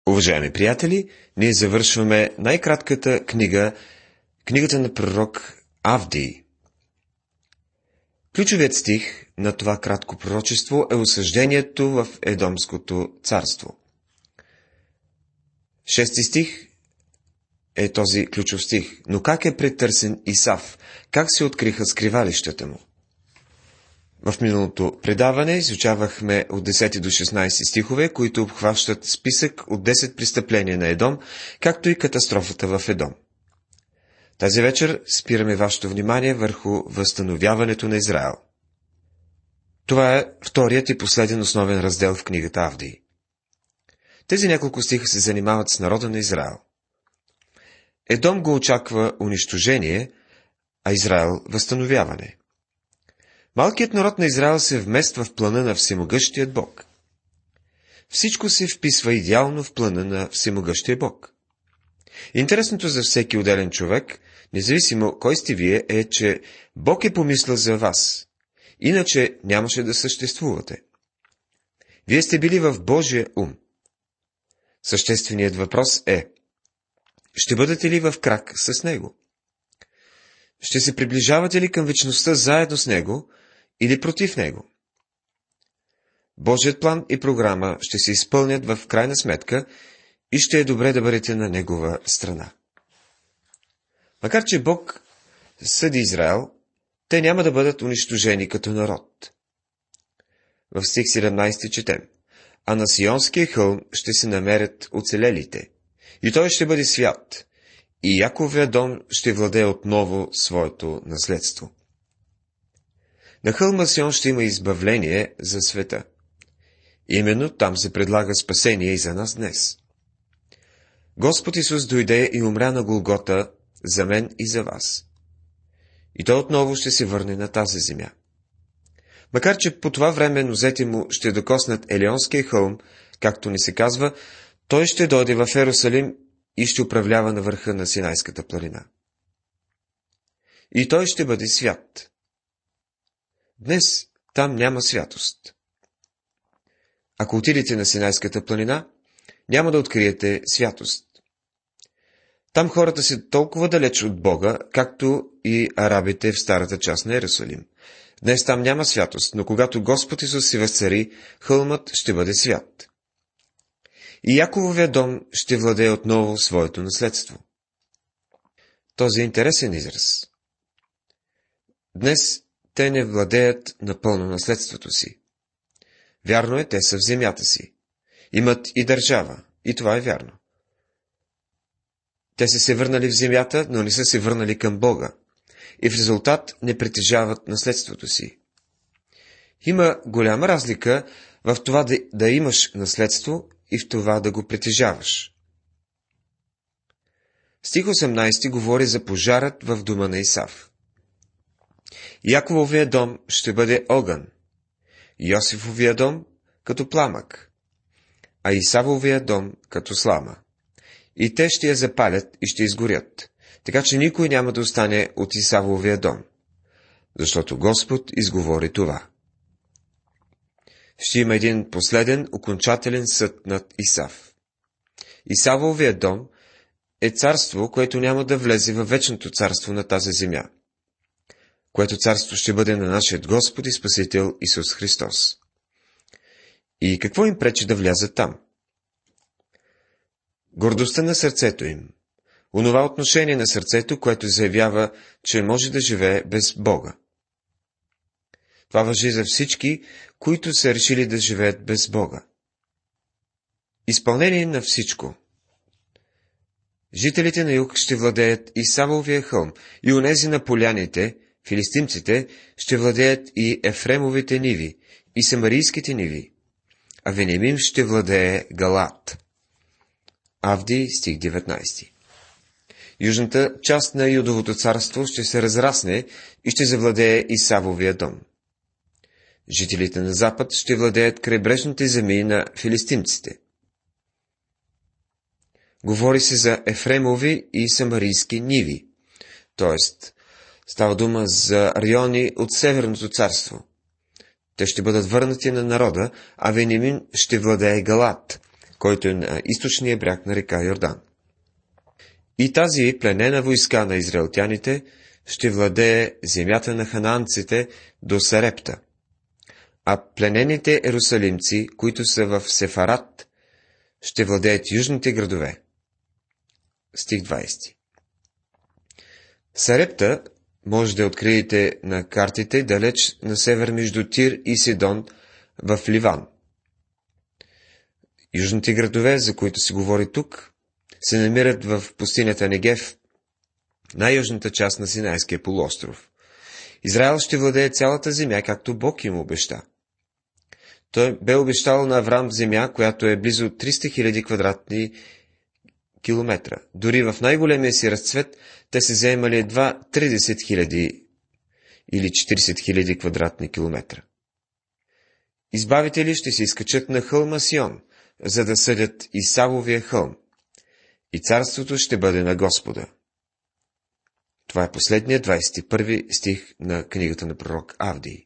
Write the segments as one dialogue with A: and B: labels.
A: Уважаеми приятели, ние завършваме най-кратката книга, книгата на пророк Авдий. Ключовият стих на това кратко пророчество е осъждението в Едомското царство. 6 стих е този ключов стих. Но как е претърсен Исав? Как се откриха скривалищата му? В миналото предаване изучавахме от 10 до 16 стихове, които обхващат списък от 10 престъпления на Едом, както и катастрофата в Едом. Тази вечер спираме вашето внимание върху възстановяването на Израел. Това е вторият и последен основен раздел в книгата Авдий. Тези няколко стиха се занимават с народа на Израел. Едом го очаква унищожение, а Израел – възстановяване. Малкият народ на Израел се вмества в плана на всемогъщият Бог. Всичко се вписва идеално в плана на всемогъщия Бог. Интересното за всеки отделен човек, независимо кой сте вие, е, че Бог е помислил за вас. Иначе нямаше да съществувате. Вие сте били в Божия ум. Същественият въпрос е: ще бъдете ли в крак с Него? Ще се приближавате ли към вечността заедно с Него или против Него? Божият план и програма ще се изпълнят в крайна сметка и ще е добре да бъдете на Негова страна. Макар че Бог съди Израел, те няма да бъдат унищожени като народ. В стих 17 четем: а на Сионския хълм ще се намерят оцелелите, и той ще бъде свят, и Яковия дом ще владее отново своето наследство. На хълма Сион ще има избавление за света. Именно там се предлага спасение и за нас днес. Господ Исус дойде и умря на Голгота за мен и за вас. И той отново ще се върне на тази земя. Макар че по това време нозете му ще докоснат Елионския хълм, както ни се казва, той ще дойде в Ерусалим и ще управлява на върха на Синайската планина. И той ще бъде свят. Днес там няма святост. Ако отидете на Синайската планина, няма да откриете святост. Там хората са толкова далеч от Бога, както и арабите в старата част на Ерусалим. Днес там няма святост, но когато Господ Исус се възцари, хълмът ще бъде свят. И Якововия дом ще владее отново своето наследство. Този е интересен израз. Днес те не владеят напълно наследството си. Вярно е, те са в земята си. Имат и държава, и това е вярно. Те са се върнали в земята, но не са се върнали към Бога. И в резултат не притежават наследството си. Има голяма разлика в това да имаш наследство и в това да го притежаваш. Стих 18 говори за пожарът в дома на Исав. Якововия дом ще бъде огън, Йосифовия дом като пламък, а Исавовия дом като слама. И те ще я запалят и ще изгорят, така че никой няма да остане от Исавовия дом, защото Господ изговори това. Ще има един последен, окончателен съд над Исав. Исавовия дом е царство, което няма да влезе във вечното царство на тази земя, което царство ще бъде на нашият Господ и Спасител Исус Христос. И какво им пречи да влязат там? Гордостта на сърцето им, онова отношение на сърцето, което заявява, че може да живее без Бога. Това важи за всички, които са решили да живеят без Бога. Изпълнение на всичко. Жителите на юг ще владеят и Савовия хълм, и онези на поляните, филистимците, ще владеят и Ефремовите ниви, и Самарийските ниви, а Вениамин ще владее Галат. Авдий, стих 19. Южната част на Юдовото царство ще се разрасне и ще завладее Исавовия дом. Жителите на запад ще владеят крайбрежните земи на филистимците. Говори се за Ефремови и Самарийски ниви, т.е. става дума за райони от Северното царство. Те ще бъдат върнати на народа, а Вениамин ще владее Галат, който е на източния бряг на река Йордан. И тази пленена войска на израелтяните ще владее земята на ханаанците до Сарепта, а пленените ерусалимци, които са в Сефарат, ще владеят южните градове. Стих 20. Сарепта може да откриете на картите далеч на север между Тир и Сидон в Ливан. Южните градове, за които се говори тук, се намират в пустинята Негев, най-южната част на Синайския полуостров. Израел ще владее цялата земя, както Бог им обеща. Той бе обещал на Аврам земя, която е близо 300 000 квадратни километра. Дори в най-големия си разцвет те се заемали едва 30 000 или 40 000 квадратни километра. Избавители ще се изкачат на хълма Сион, за да съдят Исавовия хълм, и царството ще бъде на Господа. Това е последният 21 стих на книгата на пророк Авдий.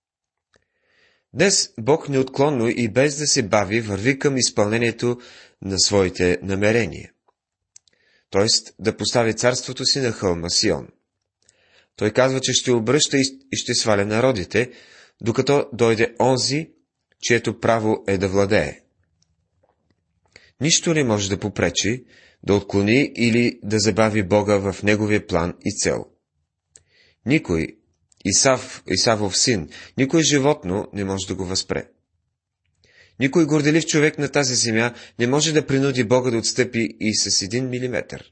A: Днес Бог неотклонно и без да се бави върви към изпълнението на своите намерения, т.е. да постави царството си на хълма Сион. Той казва, че ще обръща и ще сваля народите, докато дойде онзи, чието право е да владее. Нищо не може да попречи, да отклони или да забави Бога в неговия план и цел. Никой, Исавов син, никой животно не може да го възпре. Никой горделив човек на тази земя не може да принуди Бога да отстъпи и с 1 милиметър.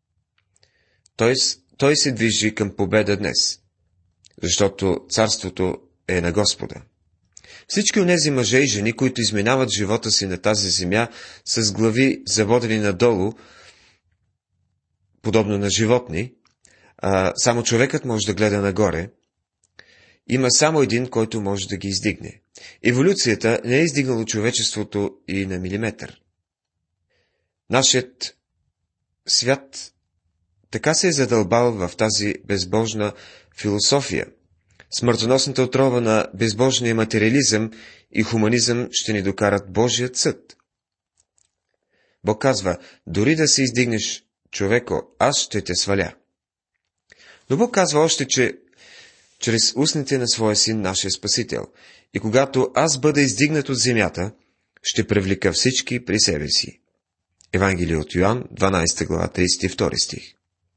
A: Той се движи към победа днес, защото царството е на Господа. Всички онези мъже и жени, които изминават живота си на тази земя с глави заводени надолу, подобно на животни, само човекът може да гледа нагоре, има само един, който може да ги издигне. Еволюцията не е издигнала човечеството и на милиметър. Нашият свят така се е задълбал в тази безбожна философия. Смъртоносната отрова на безбожния материализъм и хуманизъм ще ни докарат Божият съд. Бог казва, дори да се издигнеш, човеко, аз ще те сваля. Но Бог казва още, че чрез устните на своя син, нашия Спасител, и когато аз бъда издигнат от земята, ще привлека всички при себе си. Евангелие от Йоан, 12 глава, 32 стих.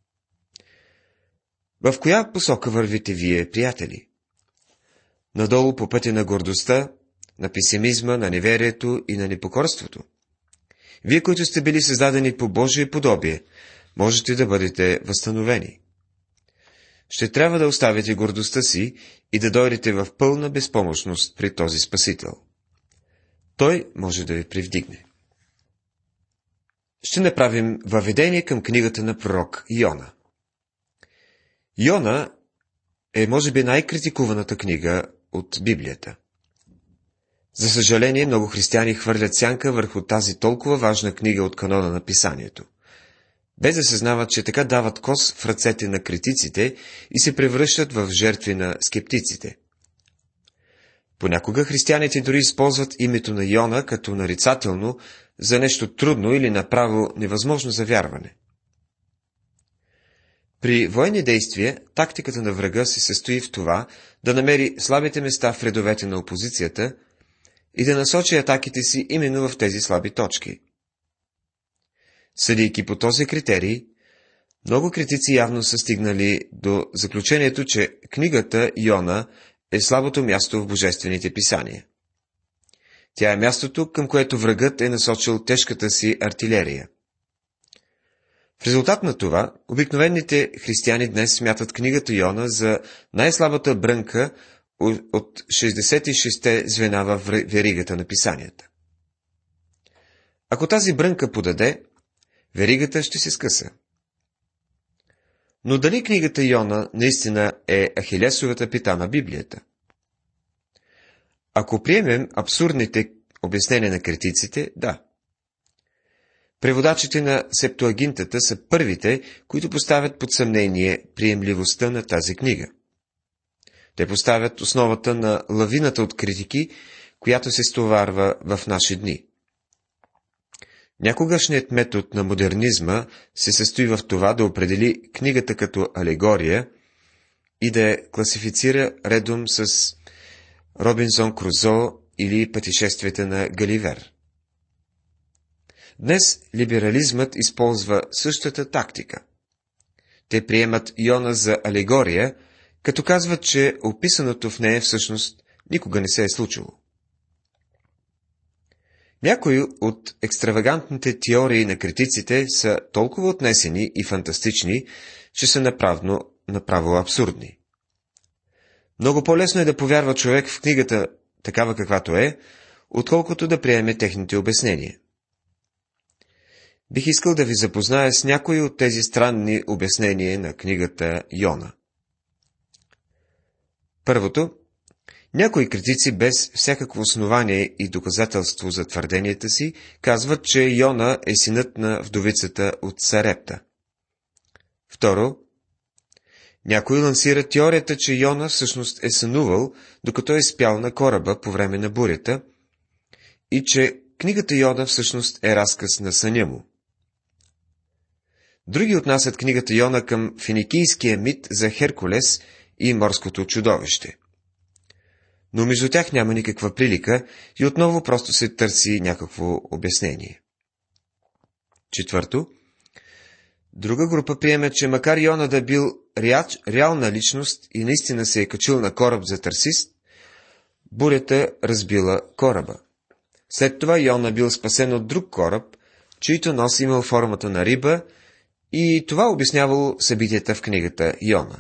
A: В коя посока вървите вие, приятели? Надолу по пътя на гордостта, на песимизма, на неверието и на непокорството. Вие, които сте били създадени по Божие подобие, можете да бъдете възстановени. Ще трябва да оставите гордостта си и да дойдете в пълна безпомощност при този Спасител. Той може да ви привдигне. Ще направим въведение към книгата на пророк Йона. Йона е, може би, най-критикуваната книга от Библията. За съжаление, много християни хвърлят сянка върху тази толкова важна книга от канона на Писанието, без да съзнават, че така дават кос в ръцете на критиците и се превръщат в жертви на скептиците. Понякога християните дори използват името на Йона като нарицателно за нещо трудно или направо невъзможно за вярване. При военни действия тактиката на врага се състои в това да намери слабите места в редовете на опозицията и да насочи атаките си именно в тези слаби точки. Съдейки по този критерий, много критици явно са стигнали до заключението, че книгата Йона е слабото място в божествените писания. Тя е мястото, към което врагът е насочил тежката си артилерия. В резултат на това, обикновените християни днес смятат книгата Йона за най-слабата брънка от 66-те звена в веригата на писанията. Ако тази брънка подаде, веригата ще се скъса. Но дали книгата Йона наистина е ахилесовата пета на Библията? Ако приемем абсурдните обяснения на критиците, да. Преводачите на Септуагинтата са първите, които поставят под съмнение приемливостта на тази книга. Те поставят основата на лавината от критики, която се стоварва в наши дни. Някогашният метод на модернизма се състои в това да определи книгата като алегория и да я класифицира редом с Робинзон Крузо или пътешествията на Галивер. Днес либерализмът използва същата тактика. Те приемат Йона за алегория, като казват, че описаното в нея всъщност никога не се е случило. Някои от екстравагантните теории на критиците са толкова отнесени и фантастични, че са направо абсурдни. Много по-лесно е да повярва човек в книгата такава каквато е, отколкото да приеме техните обяснения. Бих искал да ви запозная с някои от тези странни обяснения на книгата Йона. Първото, някои критици без всякакво основание и доказателство за твърденията си казват, че Йона е синът на вдовицата от Сарепта. Второ, някои лансират теорията, че Йона всъщност е сънувал, докато е спял на кораба по време на бурята и че книгата Йона всъщност е разказ на съня му. Други отнасят книгата Йона към финикийския мит за Херкулес и морското чудовище. Но между тях няма никаква прилика и отново просто се търси някакво обяснение. Четвърто, друга група приема, че макар Йона да бил реална личност и наистина се е качил на кораб за Тарсис, бурята разбила кораба. След това Йона бил спасен от друг кораб, чийто нос имал формата на риба, и това обяснявало събитията в книгата Йона.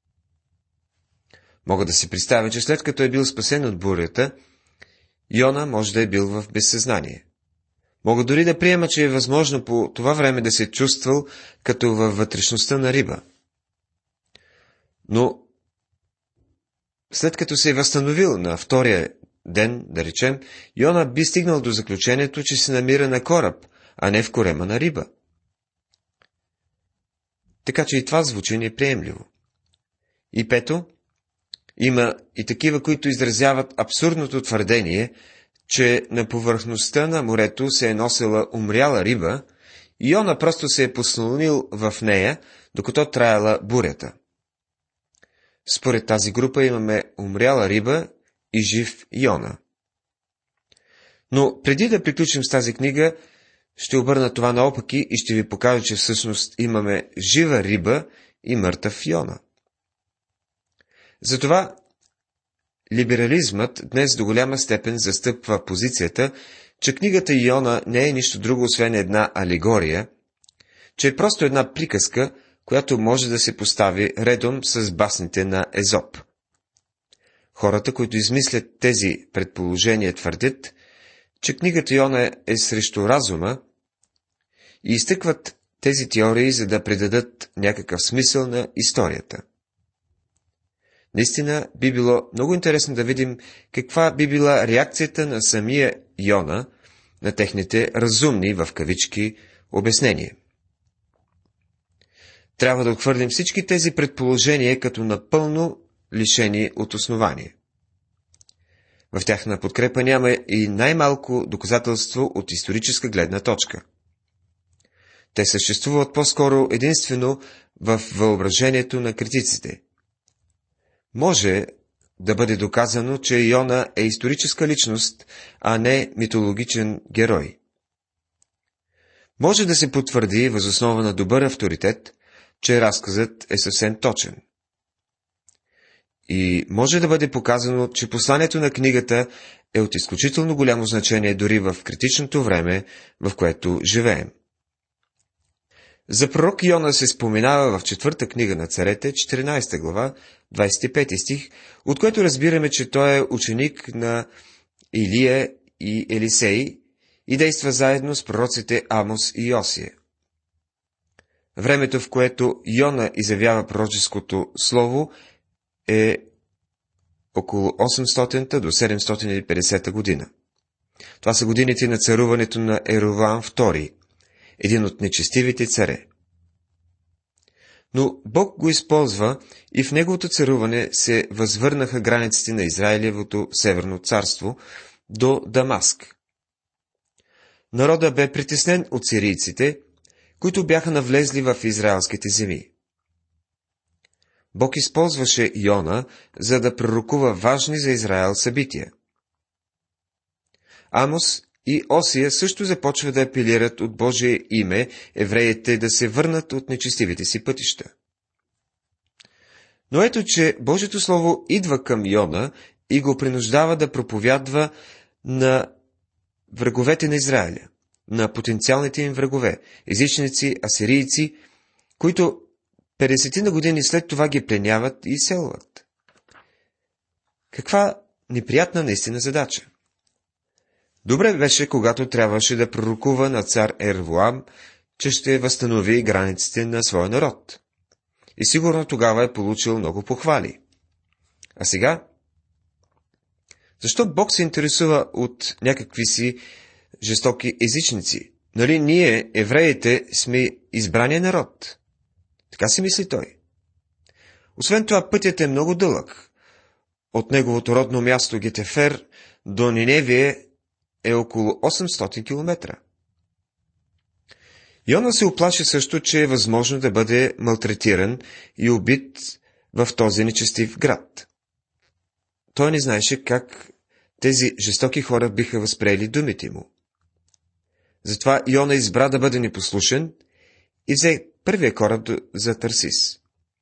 A: Мога да си представя, че след като е бил спасен от бурята, Йона може да е бил в безсъзнание. Мога дори да приема, че е възможно по това време да се чувствал като във вътрешността на риба. Но след като се е възстановил на втория ден, да речем, Йона би стигнал до заключението, че се намира на кораб, а не в корема на риба. Така че и това звучи неприемливо. И пето, има и такива, които изразяват абсурдното твърдение, че на повърхността на морето се е носила умряла риба и Йона просто се е послонил в нея, докато траяла бурята. Според тази група имаме умряла риба и жив Йона. Но преди да приключим с тази книга, ще обърна това наопаки и ще ви покажа, че всъщност имаме жива риба и мъртъв Йона. Затова либерализмът днес до голяма степен застъпва позицията, че книгата Йона не е нищо друго, освен една алегория, че е просто една приказка, която може да се постави редом с басните на Езоп. Хората, които измислят тези предположения, твърдят, че книгата Йона е срещу разума и изтъкват тези теории, за да придадат някакъв смисъл на историята. Наистина би било много интересно да видим каква би била реакцията на самия Йона на техните разумни, в кавички, обяснения. Трябва да отхвърлим всички тези предположения като напълно лишени от основание. В тяхна подкрепа няма и най-малко доказателство от историческа гледна точка. Те съществуват по-скоро единствено в въображението на критиците. Може да бъде доказано, че Йона е историческа личност, а не митологичен герой. Може да се потвърди въз основа на добър авторитет, че разказът е съвсем точен. И може да бъде показано, че посланието на книгата е от изключително голямо значение дори в критичното време, в което живеем. За пророк Йона се споменава в 4 книга на царете, 14 глава, 25 стих, от което разбираме, че той е ученик на Илия и Елисей и действа заедно с пророците Амос и Йосия. Времето, в което Йона изявява пророческото слово, е около 800 до 750 година. Това са годините на царуването на Еровоам II, един от нечестивите царе. Но Бог го използва и в неговото царуване се възвърнаха границите на Израилевото северно царство до Дамаск. народа бе притеснен от сирийците, които бяха навлезли в израелските земи. Бог използваше Йона, за да пророкува важни за Израел събития. Амос и Осия също започва да апелират от Божие име евреите да се върнат от нечестивите си пътища. Но ето, че Божието Слово идва към Йона и го принуждава да проповядва на враговете на Израиля, на потенциалните им врагове, езичници, асирийци, които 50 на години след това ги пленяват и изселват. Каква неприятна наистина задача! Добре беше, когато трябваше да пророкува на цар Ервоам, че ще възстанови границите на своя народ. И сигурно тогава е получил много похвали. А сега? Защо Бог се интересува от някакви си жестоки езичници? Нали ние, евреите, сме избрания народ? Така си мисли той. Освен това, пътят е много дълъг. От неговото родно място Гетефер до Ниневие е около 800 км. Йона се оплаши също, че е възможно да бъде малтретиран и убит в този нечестив град. Той не знаеше как тези жестоки хора биха възприели думите му. Затова Йона избра да бъде непослушен и взе първия кораб за Тарсис.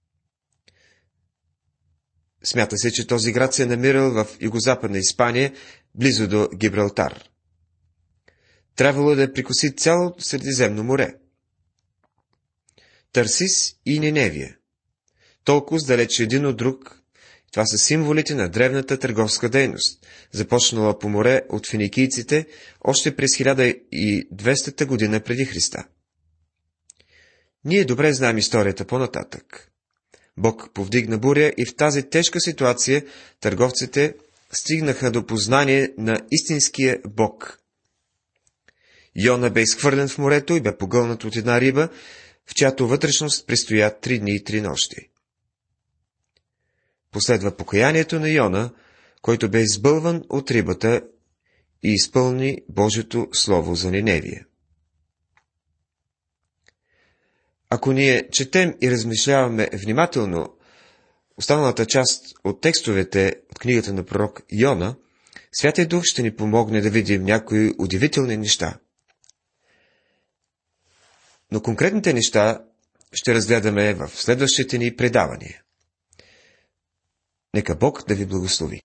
A: Смята се, че този град се е намирал в югозападна Испания, близо до Гибралтар. Трябвало да прекоси цялото Средиземно море. Тарсис и Ниневия. Толкова далече един от друг, това са символите на древната търговска дейност, започнала по море от финикийците още през 1200 година преди Христа. Ние добре знаем историята по-нататък. Бог повдигна буря и в тази тежка ситуация търговците стигнаха до познание на истинския Бог. Йона бе изхвърлен в морето и бе погълнат от една риба, в чиято вътрешност престоя 3 дни и 3 нощи. Последва покаянието на Йона, който бе избълван от рибата и изпълни Божието слово за Ниневия. Ако ние четем и размишляваме внимателно останалата част от текстовете от книгата на пророк Йона, Святия Дух ще ни помогне да видим някои удивителни неща. Но конкретните неща ще разгледаме в следващите ни предавания. Нека Бог да ви благослови.